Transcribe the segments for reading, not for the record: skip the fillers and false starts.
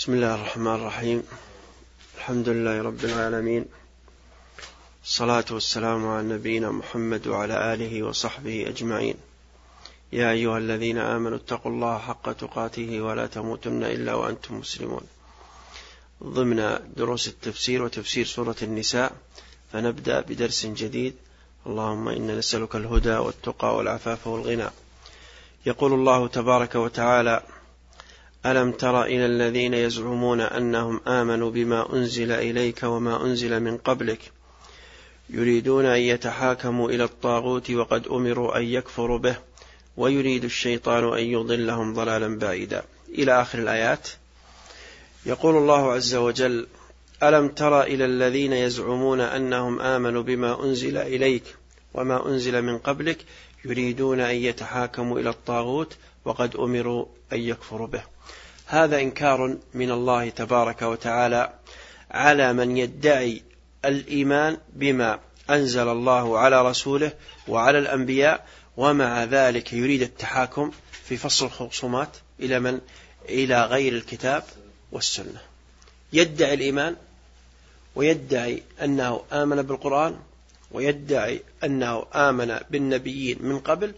بسم الله الرحمن الرحيم. الحمد لله رب العالمين، الصلاة والسلام على نبينا محمد وعلى آله وصحبه أجمعين. يا أيها الذين آمنوا اتقوا الله حق تقاته ولا تموتن إلا وأنتم مسلمون. ضمن دروس التفسير وتفسير سورة النساء، فنبدأ بدرس جديد. اللهم إنا نسألك الهدى والتقى والعفاف والغنى. يقول الله تبارك وتعالى: ألم تر إلى الذين يزعمون أنهم آمنوا بما أنزل إليك وما أنزل من قبلك يريدون أن يتحاكموا إلى الطاغوت وقد أمروا أن يكفروا به ويريد الشيطان أن يضلهم ضلالا بعيدا، إلى آخر الآيات. يقول الله عز وجل: ألم تر إلى الذين يزعمون أنهم آمنوا بما أنزل إليك وما أنزل من قبلك يريدون أن يتحاكموا إلى الطاغوت وقد أمروا أن يكفروا به. هذا إنكار من الله تبارك وتعالى على من يدعي الإيمان بما أنزل الله على رسوله وعلى الأنبياء، ومع ذلك يريد التحاكم في فصل الخصومات إلى من؟ إلى غير الكتاب والسنة. يدعي الإيمان ويدعي أنه آمن بالقرآن ويدعي أنه آمن بالنبيين من قبل،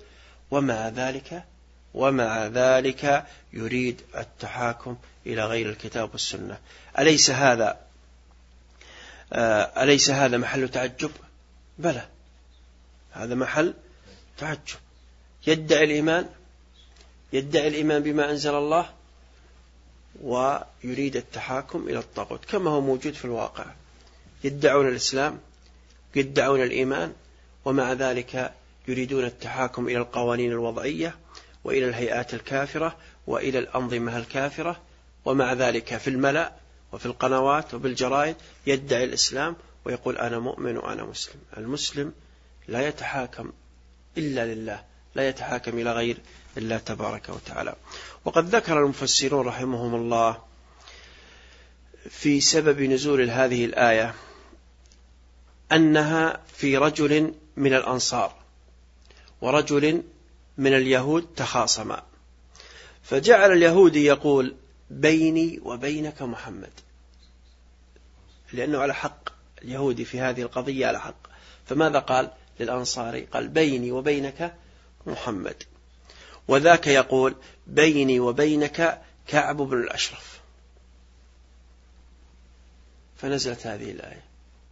ومع ذلك يريد التحاكم إلى غير الكتاب والسنة. أليس هذا محل تعجب؟ بلى، هذا محل تعجب. يدعي الإيمان بما أنزل الله ويريد التحاكم إلى الطاغوت، كما هو موجود في الواقع. يدعون الإسلام، يدعون الإيمان، ومع ذلك يريدون التحاكم إلى القوانين الوضعية وإلى الهيئات الكافرة وإلى الأنظمة الكافرة، ومع ذلك في الملأ وفي القنوات وبالجرائد يدعي الإسلام ويقول أنا مؤمن وأنا مسلم. المسلم لا يتحاكم إلا لله، لا يتحاكم إلى غير الله تبارك وتعالى. وقد ذكر المفسرون رحمهم الله في سبب نزول هذه الآية أنها في رجل من الأنصار ورجل من اليهود تخاصما، فجعل اليهودي يقول بيني وبينك محمد، لأنه على حق، اليهودي في هذه القضية على حق. فماذا قال للأنصاري؟ قال بيني وبينك محمد، وذاك يقول بيني وبينك كعب بن الأشرف. فنزلت هذه الآية.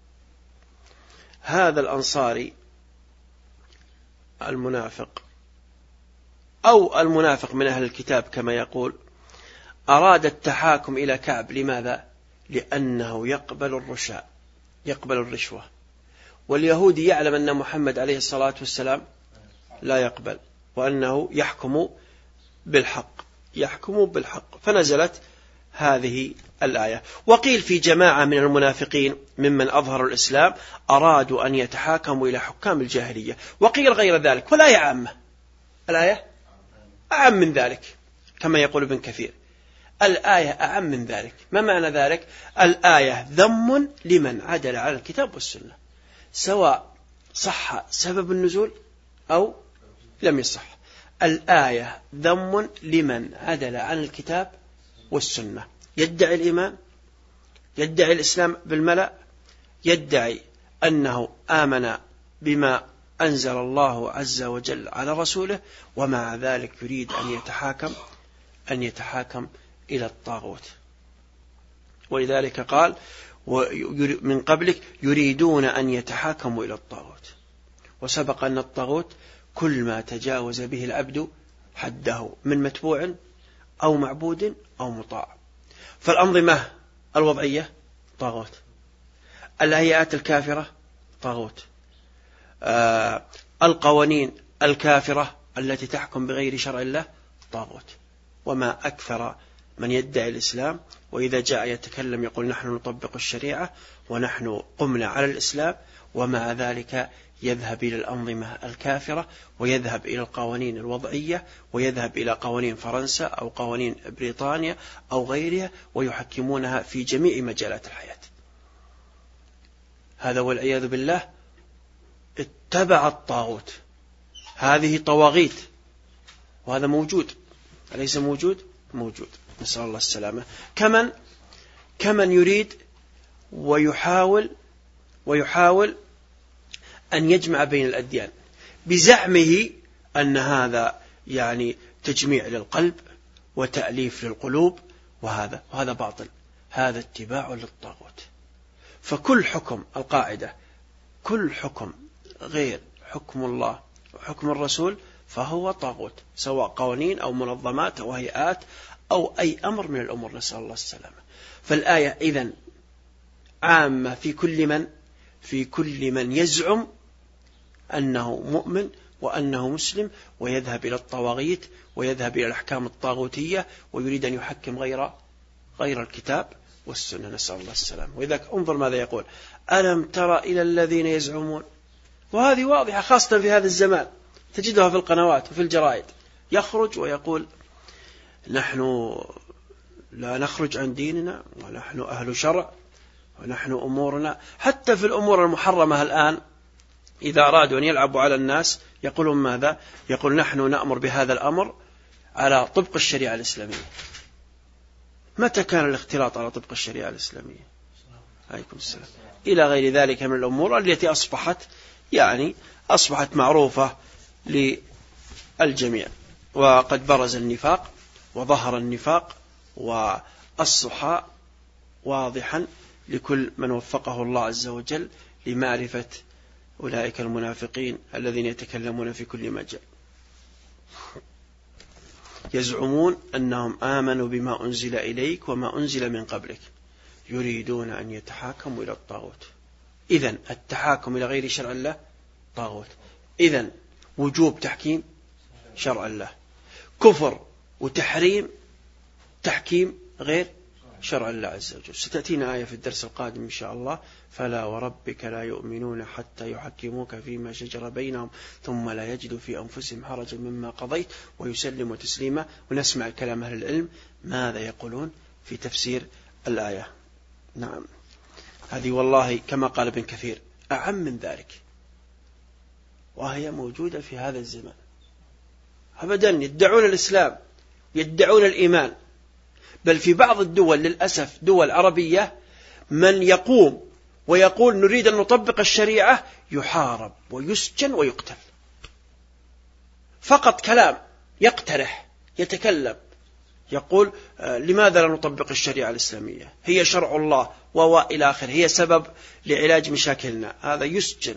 هذا الأنصاري المنافق أو المنافق من أهل الكتاب كما يقول، أراد التحاكم إلى كعب. لماذا؟ لأنه يقبل الرشوة، واليهودي يعلم أن محمد عليه الصلاة والسلام لا يقبل، وأنه يحكم بالحق. فنزلت هذه الآية. وقيل في جماعة من المنافقين ممن أظهروا الإسلام أرادوا أن يتحاكموا إلى حكام الجاهلية، وقيل غير ذلك. والآية عامة، الآية أعم من ذلك كما يقول ابن كثير. الآية أعم من ذلك. ما معنى ذلك؟ الآية ذم لمن عدل على الكتاب والسنة، سواء صح سبب النزول أو لم يصح. الآية ذم لمن عدل عن الكتاب والسنة، يدعي الإيمان، يدعي الإسلام بالملأ، يدعي أنه آمن بما أنزل الله عز وجل على رسوله، ومع ذلك يريد أن يتحاكم إلى الطاغوت. ولذلك قال من قبلك يريدون أن يتحاكموا إلى الطاغوت. وسبق أن الطاغوت كل ما تجاوز به العبد حده من متبوع أو معبود أو مطاع. فالأنظمة الوضعية طاغوت، الهيئات الكافرة طاغوت، القوانين الكافرة التي تحكم بغير شرع الله طاغوت. وما أكثر من يدعي الإسلام وإذا جاء يتكلم يقول نحن نطبق الشريعة ونحن قمنا على الإسلام، ومع ذلك يذهب إلى الأنظمة الكافرة ويذهب إلى القوانين الوضعية ويذهب إلى قوانين فرنسا أو قوانين بريطانيا أو غيرها ويحكمونها في جميع مجالات الحياة. هذا والعياذ بالله اتبع الطاغوت. هذه طواغيت، وهذا موجود، أليس موجود؟ موجود. نسأل الله السلامة. كمن يريد ويحاول أن يجمع بين الأديان بزعمه أن هذا يعني تجميع للقلب وتأليف للقلوب، وهذا باطل، هذا اتباع للطاغوت. فكل حكم، القاعدة، كل حكم غير حكم الله وحكم الرسول فهو طاغوت، سواء قوانين أو منظمات أو هيئات أو أي أمر من الأمور، نسأل الله السلامة. فالآية إذن عامة في كل من يزعم أنه مؤمن وأنه مسلم ويذهب إلى الطواغيت ويذهب إلى الأحكام الطاغوتية ويريد أن يحكم غير الكتاب والسنة، نسأل الله السلامة. وإذا انظر ماذا يقول: ألم تر إلى الذين يزعمون. وهذه واضحة خاصة في هذا الزمان، تجدها في القنوات وفي الجرائد، يخرج ويقول: نحن لا نخرج عن ديننا ونحن أهل شرع ونحن أمورنا. حتى في الأمور المحرمة الآن إذا أرادوا أن يلعبوا على الناس يقولون ماذا؟ يقول: نحن نأمر بهذا الأمر على طبق الشريعة الإسلامية. متى كان الاختلاط على طبق الشريعة الإسلامية؟ عليكم السلام. إلى غير ذلك من الأمور التي أصبحت معروفة للجميع. وقد برز النفاق وظهر النفاق وأصبح واضحا لكل من وفقه الله عز وجل لمعرفة أولئك المنافقين الذين يتكلمون في كل مجال. يزعمون أنهم آمنوا بما أنزل إليك وما أنزل من قبلك يريدون أن يتحاكموا إلى الطاغوت. إذن التحاكم إلى غير شرع الله طاغوت. إذن وجوب تحكيم شرع الله، كفر وتحريم تحكيم غير شرع الله عز وجل. ستأتينا آية في الدرس القادم إن شاء الله: فلا وربك لا يؤمنون حتى يحكموك فيما شجر بينهم ثم لا يجدوا في أنفسهم حرجا مما قضيت ويسلموا تسليما. ونسمع كلام أهل العلم ماذا يقولون في تفسير الآية. نعم، هذه والله كما قال ابن كثير أعم من ذلك، وهي موجودة في هذا الزمان. أبدا يدعون الإسلام، يدعون الإيمان، بل في بعض الدول للأسف دول عربية من يقوم ويقول نريد أن نطبق الشريعة يحارب ويسجن ويقتل. فقط كلام، يقترح، يتكلم، يقول لماذا لا نطبق الشريعة الإسلامية، هي شرع الله وإلى آخره، هي سبب لعلاج مشاكلنا. هذا يسجن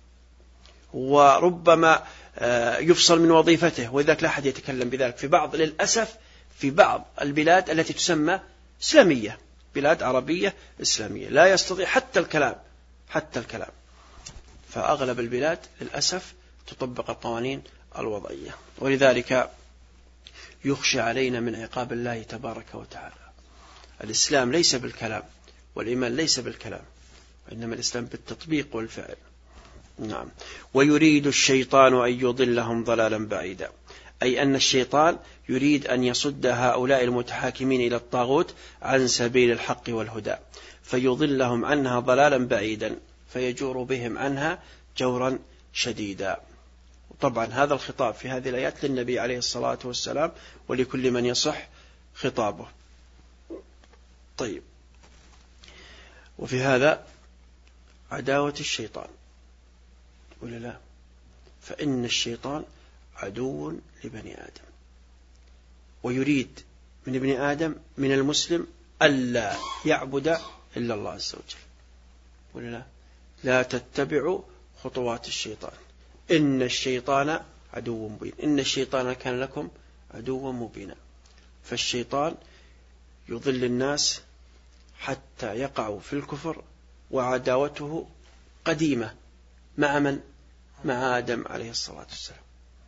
وربما يفصل من وظيفته، وإذاك لا أحد يتكلم بذلك. للأسف في بعض البلاد التي تسمى إسلامية، بلاد عربية إسلامية، لا يستطيع حتى الكلام. فأغلب البلاد للأسف تطبق القوانين الوضعية، ولذلك يخشى علينا من عقاب الله تبارك وتعالى. الإسلام ليس بالكلام والإيمان ليس بالكلام، وإنما الإسلام بالتطبيق والفعل. نعم. ويريد الشيطان أن يضلهم ضلالا بعيدا، أي أن الشيطان يريد أن يصد هؤلاء المتحاكمين إلى الطاغوت عن سبيل الحق والهدى، فيضلهم عنها ضلالا بعيدا، فيجور بهم عنها جورا شديدا. طبعا هذا الخطاب في هذه الآيات للنبي عليه الصلاة والسلام ولكل من يصح خطابه. طيب، وفي هذا عداوة الشيطان ولا لا؟ فإن الشيطان عدو لبني آدم، ويريد من ابن آدم من المسلم ألا يعبد إلا الله عز وجل ولا لا؟ لا تتبعوا خطوات الشيطان، إن الشيطان عدو مبين، إن الشيطان كان لكم عدوا مبينا. فالشيطان يضل الناس حتى يقعوا في الكفر، وعداوته قديمة مع من؟ مع آدم عليه الصلاة والسلام.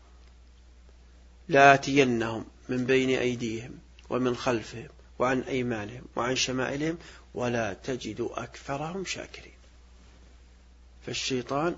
لآتينهم من بين أيديهم ومن خلفهم وعن أيمانهم وعن شمائلهم ولا تجد أكثرهم شاكرين. فالشيطان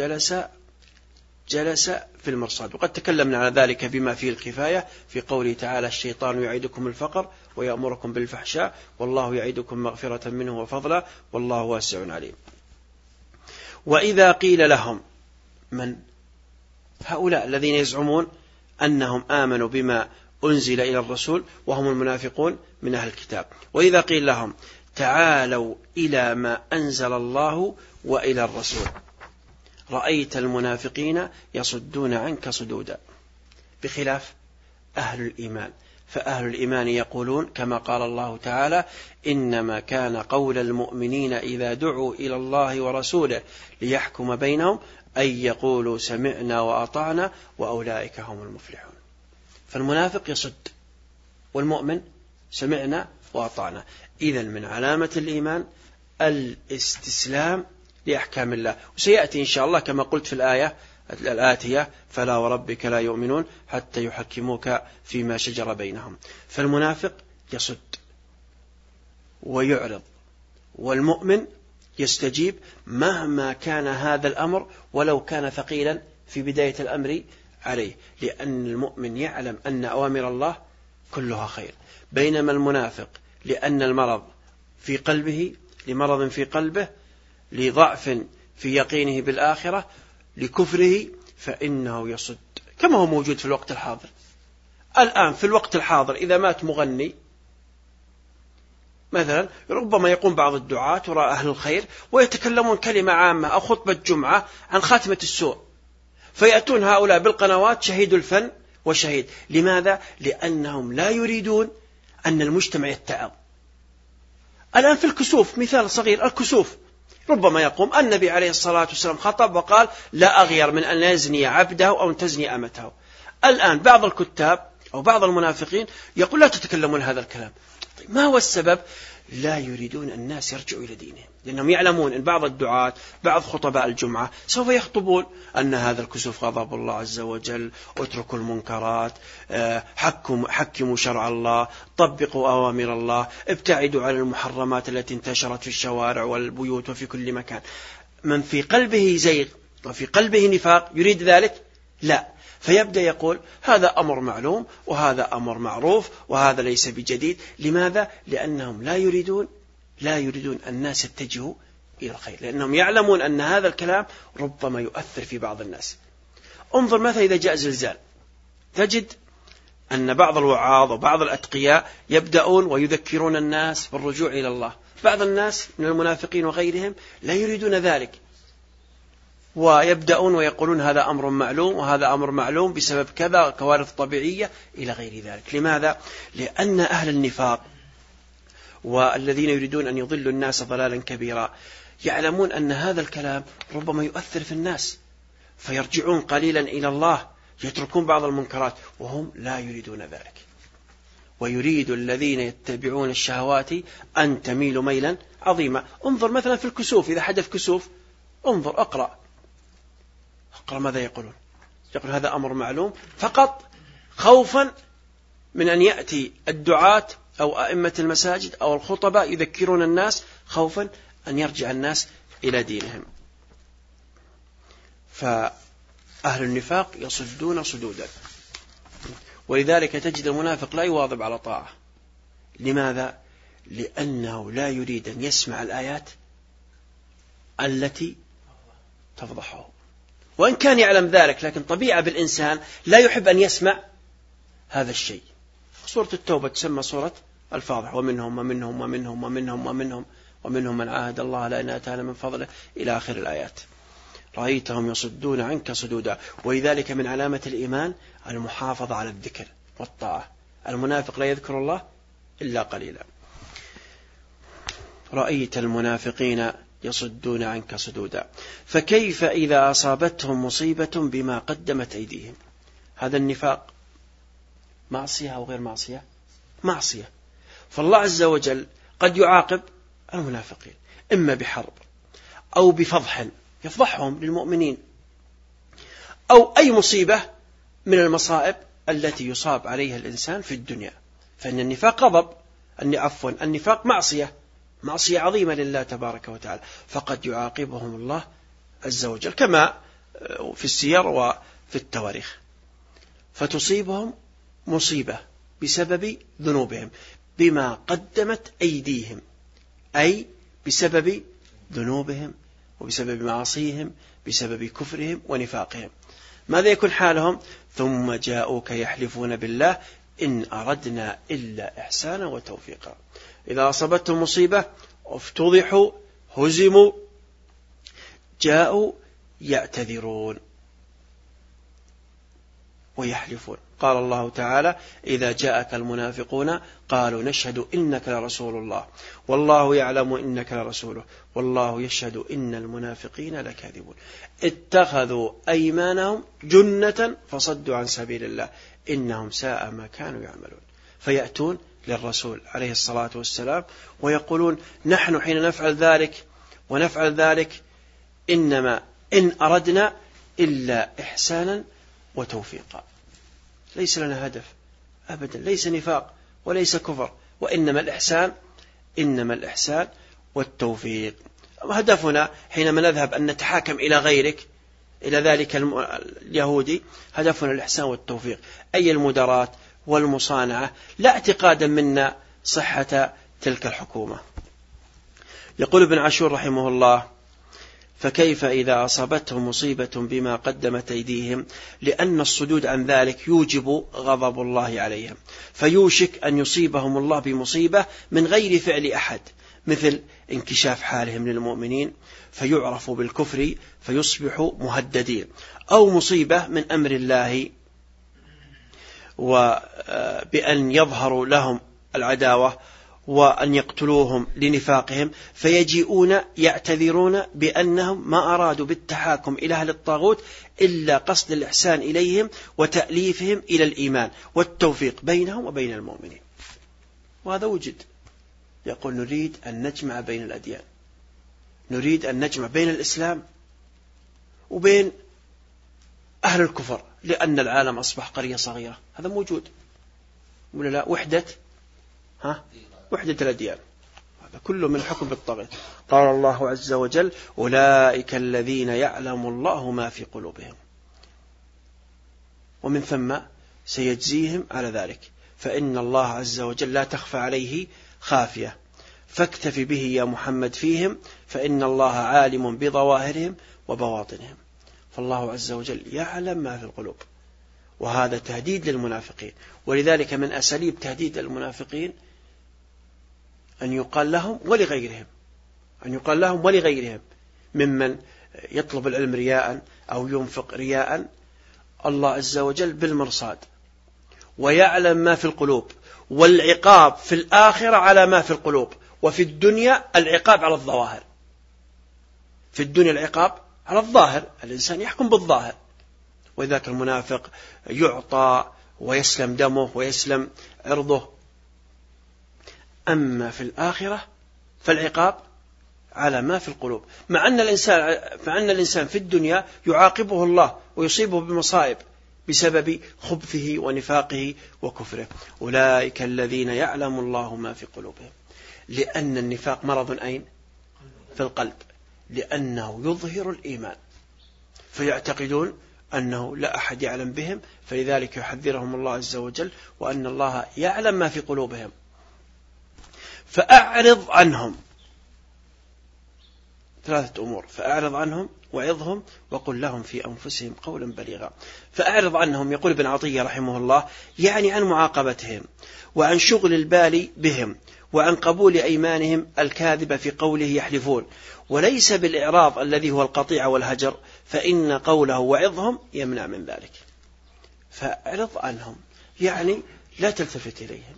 جلس في المرصاد، وقد تكلمنا على ذلك بما فيه الكفاية في قوله تعالى: الشيطان يعيدكم الفقر ويأمركم بالفحشاء والله يعيدكم مغفرة منه وفضلا والله واسع عليم. وإذا قيل لهم، من هؤلاء الذين يزعمون أنهم آمنوا بما أنزل إلى الرسول وهم المنافقون من أهل الكتاب. وإذا قيل لهم تعالوا إلى ما أنزل الله وإلى الرسول رأيت المنافقين يصدون عنك صدودا، بخلاف أهل الإيمان. فأهل الإيمان يقولون كما قال الله تعالى إنما كان قول المؤمنين إذا دعوا إلى الله ورسوله ليحكم بينهم أن يقولوا سمعنا وأطعنا وأولئك هم المفلحون. فالمنافق يصد، والمؤمن سمعنا وأطعنا. إذن من علامة الإيمان الاستسلام لأحكام الله، وسيأتي إن شاء الله كما قلت في الآية الآتية فلا وربك لا يؤمنون حتى يحكموك فيما شجر بينهم. فالمنافق يصد ويعرض، والمؤمن يستجيب مهما كان هذا الأمر ولو كان ثقيلا في بداية الأمر عليه، لأن المؤمن يعلم أن أوامر الله كلها خير، بينما المنافق لأن المرض في قلبه، لمرض في قلبه، لضعف في يقينه بالآخرة، لكفره، فإنه يصد كما هو موجود في الوقت الحاضر. الآن في الوقت الحاضر إذا مات مغني مثلا ربما يقوم بعض الدعاة وراء أهل الخير ويتكلمون كلمة عامة أو خطبة جمعة عن خاتمة السوء، فيأتون هؤلاء بالقنوات شهيد الفن وشهيد. لماذا؟ لأنهم لا يريدون أن المجتمع يتعظ. الآن في الكسوف مثال صغير، الكسوف ربما يقوم النبي عليه الصلاة والسلام خطب وقال لا أغير من أن يزني عبده أو أن تزني أمته. الآن بعض الكتاب أو بعض المنافقين يقول لا تتكلمون هذا الكلام. طيب ما هو السبب؟ لا يريدون الناس يرجعوا إلى دينهم، لأنهم يعلمون أن بعض الدعاة بعض خطباء الجمعة سوف يخطبون أن هذا الكسوف غضب الله عز وجل، اتركوا المنكرات، حكموا شرع الله، طبقوا أوامر الله، ابتعدوا عن المحرمات التي انتشرت في الشوارع والبيوت وفي كل مكان. من في قلبه زيغ وفي قلبه نفاق يريد ذلك؟ لا، فيبدأ يقول هذا أمر معلوم وهذا أمر معروف وهذا ليس بجديد. لماذا؟ لأنهم لا يريدون الناس يتجهوا إلى الخير، لأنهم يعلمون أن هذا الكلام ربما يؤثر في بعض الناس. انظر مثلا إذا جاء زلزال تجد أن بعض الوعاظ وبعض الأتقياء يبدأون ويذكرون الناس بالرجوع إلى الله. بعض الناس من المنافقين وغيرهم لا يريدون ذلك، ويبدأون ويقولون هذا أمر معلوم وهذا أمر معلوم بسبب كذا كوارث طبيعية إلى غير ذلك. لماذا؟ لأن أهل النفاق والذين يريدون أن يضلوا الناس ضلالا كبيرا يعلمون أن هذا الكلام ربما يؤثر في الناس، فيرجعون قليلا إلى الله، يتركون بعض المنكرات، وهم لا يريدون ذلك. ويريد الذين يتبعون الشهوات أن تميلوا ميلا عظيما. انظر مثلا في الكسوف، إذا حدث كسوف انظر اقرأ ماذا يقولون. يقول هذا أمر معلوم، فقط خوفا من أن يأتي الدعاة أو أئمة المساجد أو الخطباء يذكرون الناس، خوفا أن يرجع الناس إلى دينهم. فأهل النفاق يصدون صدودا، ولذلك تجد المنافق لا يواظب على طاعة. لماذا؟ لأنه لا يريد أن يسمع الآيات التي تفضحه، وإن كان يعلم ذلك، لكن طبيعة بالإنسان لا يحب أن يسمع هذا الشيء. سورة التوبة تسمى سورة الفاضح، ومنهم ومنهم ومنهم ومنهم ومنهم ومنهم من عاهد الله لئن آتانا من فضله إلى آخر الآيات. رأيتهم يصدون عنك صدودا. ولذلك من علامة الإيمان المحافظة على الذكر والطاعة. المنافق لا يذكر الله إلا قليلا. رأيت المنافقين يصدون عنك صدودا فكيف إذا أصابتهم مصيبة بما قدمت أيديهم. هذا النفاق معصية أو غير معصية؟ معصية. فالله عز وجل قد يعاقب المنافقين إما بحرب أو بفضح يفضحهم للمؤمنين، أو أي مصيبة من المصائب التي يصاب عليها الإنسان في الدنيا. فإن النفاق غضب، النفاق معصية عظيمة لله تبارك وتعالى، فقد يعاقبهم الله عز وجل كما في السير وفي التواريخ، فتصيبهم مصيبة بسبب ذنوبهم بما قدمت أيديهم، أي بسبب ذنوبهم وبسبب معاصيهم بسبب كفرهم ونفاقهم. ماذا يكون حالهم؟ ثم جاءوك يحلفون بالله إن أردنا إلا إحسانا وتوفيقا. إذا أصابتهم مصيبة افتضحوا هزموا جاءوا يعتذرون ويحلفون. قال الله تعالى: إذا جاءك المنافقون قالوا نشهد إنك لرسول الله والله يعلم إنك لرسوله والله يشهد إن المنافقين لكاذبون اتخذوا أيمانهم جنة فصدوا عن سبيل الله إنهم ساء ما كانوا يعملون. فيأتون للرسول عليه الصلاة والسلام ويقولون: نحن حين نفعل ذلك ونفعل ذلك إنما إن أردنا إلا إحسانا وتوفيقا. ليس لنا هدف أبدا، ليس نفاق وليس كفر، وإنما الإحسان والتوفيق. هدفنا حينما نذهب أن نتحاكم إلى غيرك، إلى ذلك اليهودي، هدفنا الإحسان والتوفيق، أي المدارات والمصانعة، لا اعتقادا منا صحة تلك الحكومة. يقول ابن عاشور رحمه الله: فكيف إذا أصابتهم مصيبة بما قدمت أيديهم، لأن الصدود عن ذلك يوجب غضب الله عليهم، فيوشك أن يصيبهم الله بمصيبة من غير فعل أحد، مثل انكشاف حالهم للمؤمنين فيعرفوا بالكفر فيصبحوا مهددين، أو مصيبة من أمر الله وبأن يظهروا لهم العداوة وأن يقتلوهم لنفاقهم فيجيئون يعتذرون بأنهم ما أرادوا بالتحاكم إلى أهل الطاغوت إلا قصد الإحسان إليهم وتأليفهم إلى الإيمان والتوفيق بينهم وبين المؤمنين. وهذا وجد. يقول: نريد أن نجمع بين الأديان، نريد أن نجمع بين الإسلام وبين أهل الكفر، لأن العالم أصبح قرية صغيرة. هذا موجود ولا لا؟ وحدة الأديان، هذا كله من حكم بالطاغوت. قال الله عز وجل: أولئك الذين يعلم الله ما في قلوبهم، ومن ثم سيجزيهم على ذلك، فإن الله عز وجل لا تخفى عليه خافية، فاكتف به يا محمد فيهم، فإن الله عالم بظواهرهم وبواطنهم. فالله عز وجل يعلم ما في القلوب، وهذا تهديد للمنافقين. ولذلك من أساليب تهديد المنافقين أن يقال لهم ولغيرهم ممن يطلب العلم رياء أو ينفق رياء: الله عز وجل بالمرصاد ويعلم ما في القلوب، والعقاب في الآخرة على ما في القلوب، وفي الدنيا العقاب على الظواهر. في الدنيا العقاب على الظاهر، الإنسان يحكم بالظاهر، وذاك المنافق يعطى ويسلم دمه ويسلم عرضه. أما في الآخرة فالعقاب على ما في القلوب، مع أن الإنسان في الدنيا يعاقبه الله ويصيبه بمصائب بسبب خبثه ونفاقه وكفره. أولئك الذين يعلم الله ما في قلوبهم، لأن النفاق مرض أين؟ في القلب، لأنه يظهر الإيمان، فيعتقدون أنه لا أحد يعلم بهم، فلذلك يحذرهم الله عز وجل وأن الله يعلم ما في قلوبهم. فأعرض عنهم، 3 أمور: فأعرض عنهم وعظهم وقل لهم في أنفسهم قولا بليغا. فأعرض عنهم، يقول ابن عطية رحمه الله، يعني عن معاقبتهم وعن شغل البال بهم وعن قبول أيمانهم الكاذبة في قوله يحلفون، وليس بالإعراض الذي هو القطيع والهجر، فإن قوله وعظهم يمنع من ذلك. فأعرض عنهم يعني لا تلتفت إليهم،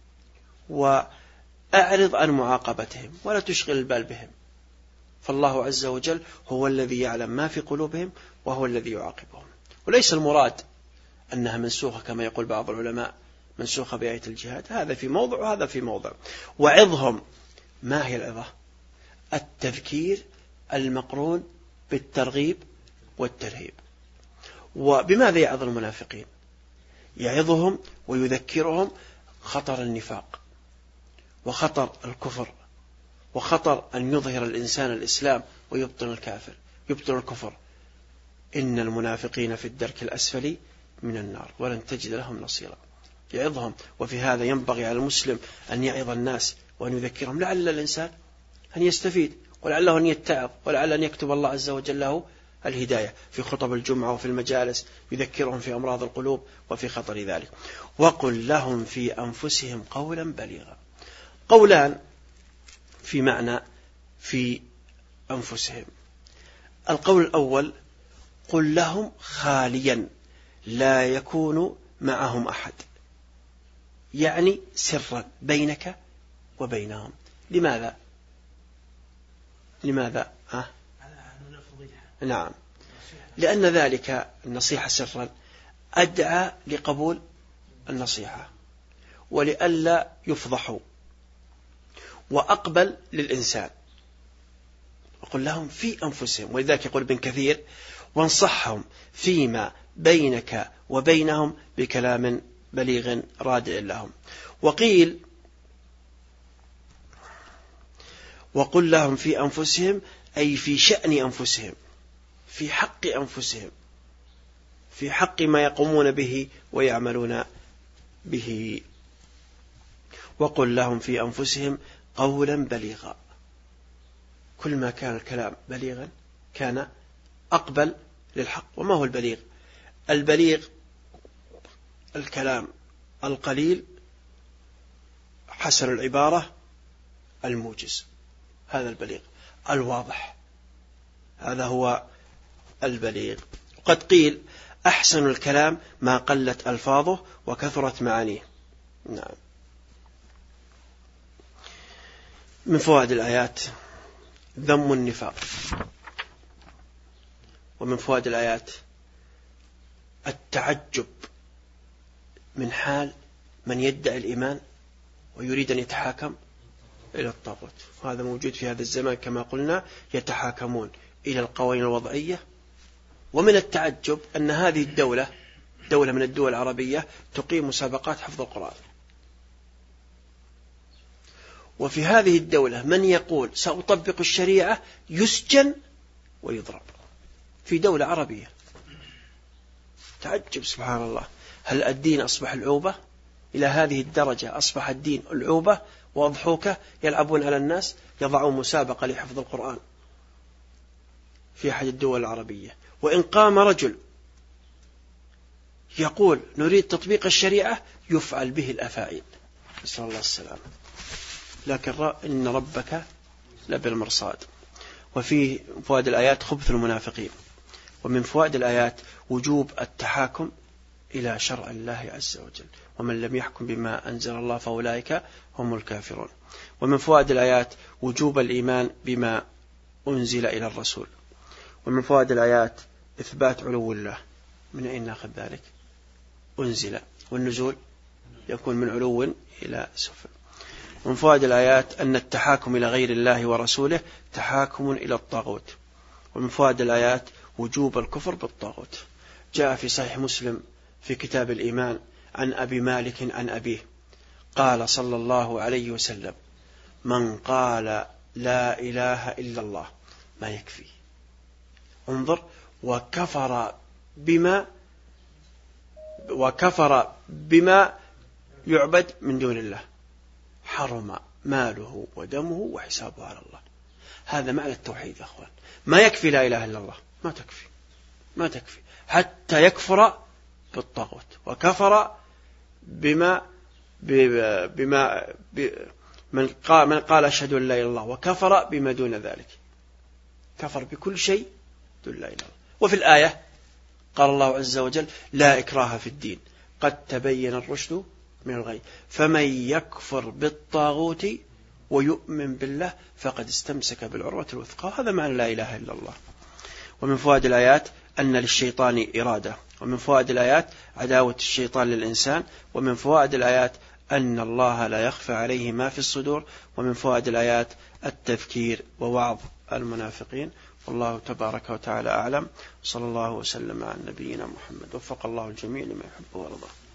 وأعرض عن معاقبتهم ولا تشغل البال بهم، فالله عز وجل هو الذي يعلم ما في قلوبهم وهو الذي يعاقبهم. وليس المراد أنها منسوخة كما يقول بعض العلماء، منسوخة بآية الجهاد، هذا في موضع وهذا في موضع. وعظهم، ما هي العظة؟ التذكير المقرون بالترغيب والترهيب. وبماذا يعظ المنافقين؟ يعظهم ويذكرهم خطر النفاق وخطر الكفر وخطر أن يظهر الإنسان الإسلام ويبطن الكافر، يبطن الكفر. إن المنافقين في الدرك الأسفل من النار ولن تجد لهم نصيرا. يعظهم. وفي هذا ينبغي على المسلم أن يعظ الناس وأن يذكرهم، لعل الإنسان أن يستفيد، ولعله أن يتعظ، ولعل أن يكتب الله عز وجل له الهداية في خطب الجمعة وفي المجالس، يذكرهم في أمراض القلوب وفي خطر ذلك. وقل لهم في أنفسهم قولا بليغا. قولان في معنى في أنفسهم. القول الأول قل لهم خاليا لا يكون معهم أحد، يعني سرا بينك وبينهم. لماذا؟ نعم، لأن ذلك النصيحة سرا أدعى لقبول النصيحة ولئلا يفضحوا، وأقبل للإنسان. وقل لهم في أنفسهم، ولذلك يقول ابن كثير وانصحهم فيما بينك وبينهم بكلام بليغ رادع لهم. وقيل وقل لهم في أنفسهم أي في شأن أنفسهم، في حق أنفسهم، في حق ما يقومون به ويعملون به. وقل لهم في أنفسهم قولا بليغا. كل ما كان الكلام بليغا كان أقبل للحق. وما هو البليغ؟ البليغ الكلام القليل حسن العبارة الموجز، هذا البليغ الواضح، هذا هو البليغ. وقد قيل أحسن الكلام ما قلت ألفاظه وكثرت معانيه. نعم. من فوائد الآيات ذم النفاق، ومن فوائد الآيات التعجب من حال من يدعي الإيمان ويريد أن يتحاكم إلى الطاغوت. وهذا موجود في هذا الزمان كما قلنا، يتحاكمون إلى القوانين الوضعية. ومن التعجب أن هذه الدولة دولة من الدول العربية تقيم مسابقات حفظ القرآن، وفي هذه الدولة من يقول سأطبق الشريعة يسجن ويضرب، في دولة عربية. تعجب سبحان الله، هل الدين أصبح العوبة؟ إلى هذه الدرجة أصبح الدين العوبة وأضحوكة يلعبون على الناس. يضعون مسابقة لحفظ القرآن في أحد الدول العربية، وإن قام رجل يقول نريد تطبيق الشريعة يفعل به الأفاعيل، نسأل الله السلامة. لكن إن ربك لبالمرصاد. وفي فوائد الآيات خبث المنافقين. ومن فوائد الآيات وجوب التحاكم إلى شرع الله عز وجل، ومن لم يحكم بما أنزل الله فأولئك هم الكافرون. ومن فوائد الآيات وجوب الإيمان بما أنزل إلى الرسول. ومن فوائد الآيات إثبات علو الله. من أين نأخذ ذلك؟ أنزل، والنزول يكون من علو إلى سفل. ومن فوائد الآيات أن التحاكم إلى غير الله ورسوله تحاكم إلى الطاغوت. ومن فوائد الآيات وجوب الكفر بالطاغوت. جاء في صحيح مسلم في كتاب الإيمان عن أبي مالك عن أبيه قال صلى الله عليه وسلم من قال لا إله إلا الله ما يكفي، انظر، وكفر بما يعبد من دون الله حرم ماله ودمه وحسابه على الله. هذا معنى التوحيد يا أخوان. ما يكفي لا إله إلا الله، ما تكفي حتى يكفر بالطاغوت. وكفر من قال أشهد أن لا إله إلا الله وكفر بما دون ذلك، كفر بكل شيء دون لا إله إلا الله. وفي الآية قال الله عز وجل لا إكراه في الدين قد تبين الرشد من الغي فمن يكفر بالطاغوت ويؤمن بالله فقد استمسك بالعروة الوثقى. هذا معنى لا إله إلا الله. ومن فوائد الآيات أن للشيطان إرادة. ومن فوائد الآيات عداوة الشيطان للإنسان. ومن فوائد الآيات أن الله لا يخفى عليه ما في الصدور. ومن فوائد الآيات التذكير ووعظ المنافقين. والله تبارك وتعالى أعلم. صلى الله وسلم على نبينا محمد. وفق الله الجميع لما يحب ويرضى.